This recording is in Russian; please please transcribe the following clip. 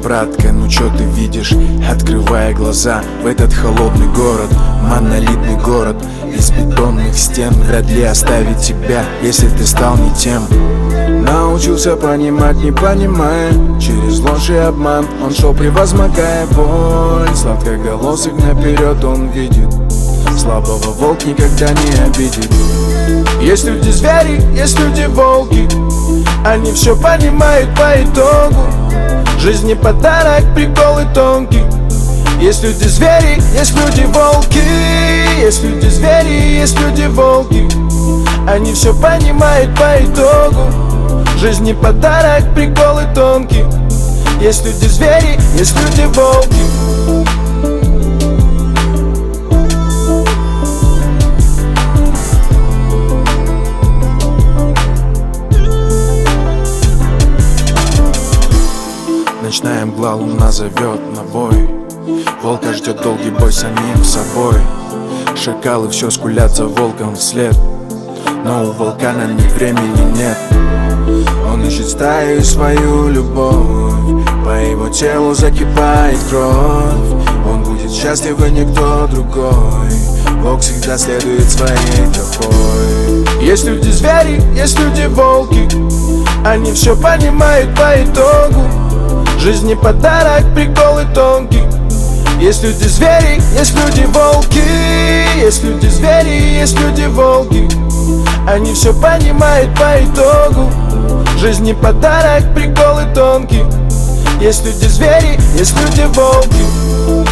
братка, ну чё ты видишь? Открывая глаза в этот холодный город, монолитный город из бетонных стен. Вряд ли оставит тебя, если ты стал не тем. Научился понимать, не понимая, через ложь и обман он шел, превозмогая боль. Сладкоголосых наперед он видит, слабого волк никогда не обидит. Есть люди-звери, есть люди-волки, они все понимают по итогу. Жизнь не подарок, приколы тонкий. Есть люди-звери, есть люди-волки. Есть люди-звери, есть люди-волки, они все понимают по итогу. Жизнь не подарок, приколы тонкий. Есть люди-звери, есть люди-волки. Ночная мгла, луна зовет на бой. Волка ждет долгий бой с самим собой. Шакалы все скулят за волком вслед, но у волка на них времени нет. Он ищет стаю и свою любовь, по его телу закипает кровь. Он будет счастлив и никто другой. Волк всегда следует своей тропой. Есть люди-звери, есть люди-волки, они все понимают по итогу. Жизнь не подарок, приколы тонкий. Есть люди-звери, есть люди-волки. Есть люди-звери, есть люди-волки, они все понимают по итогу. Жизнь не подарок, приколы тонкий. Есть люди-звери, есть люди-волки.